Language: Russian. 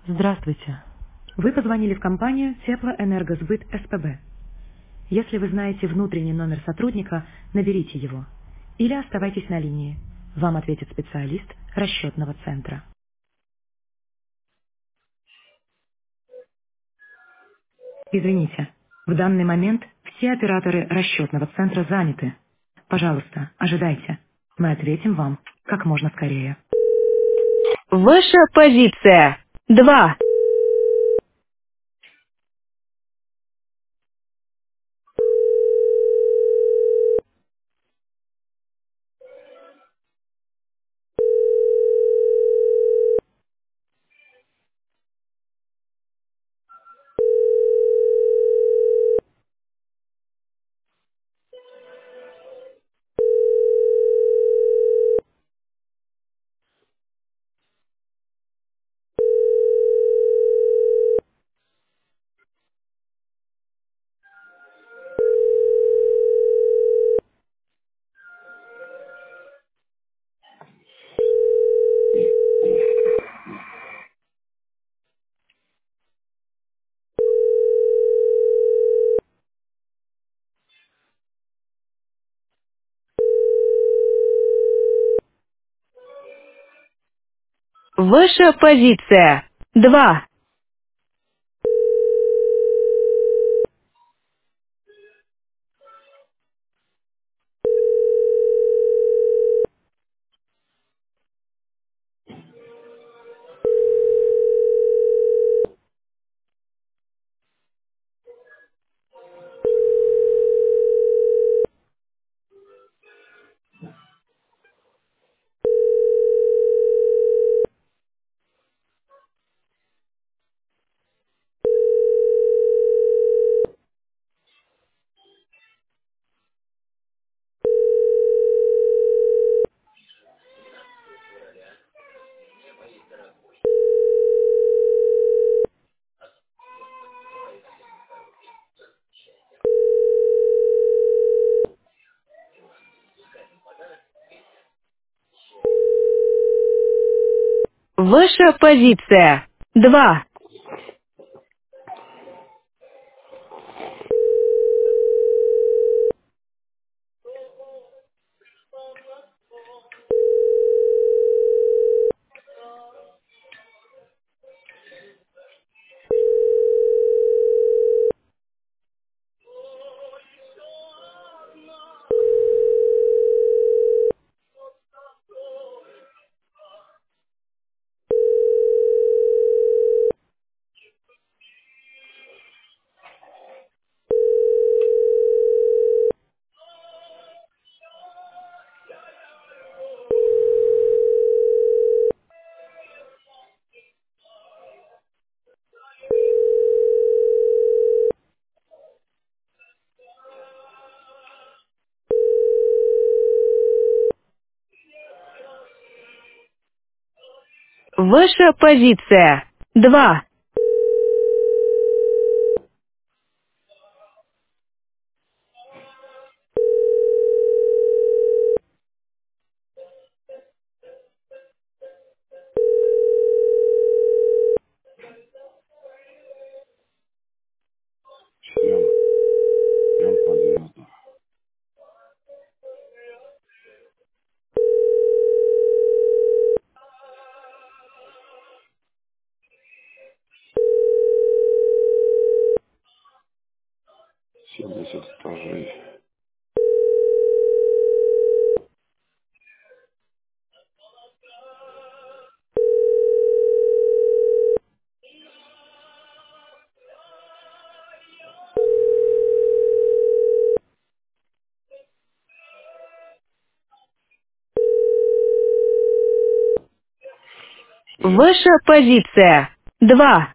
Здравствуйте. Вы позвонили в компанию Теплоэнергосбыт СПБ. Если вы знаете внутренний номер сотрудника, наберите его. Или оставайтесь на линии. Вам ответит специалист расчетного центра. Извините, в данный момент все операторы расчетного центра заняты. Пожалуйста, ожидайте. Мы ответим вам как можно скорее. Ваша позиция. 2. Ваша позиция. 2. Ваша позиция. 2. Ваша позиция. 2. Всем подъезду. 70 этажей. Всем. Ваша позиция. 2.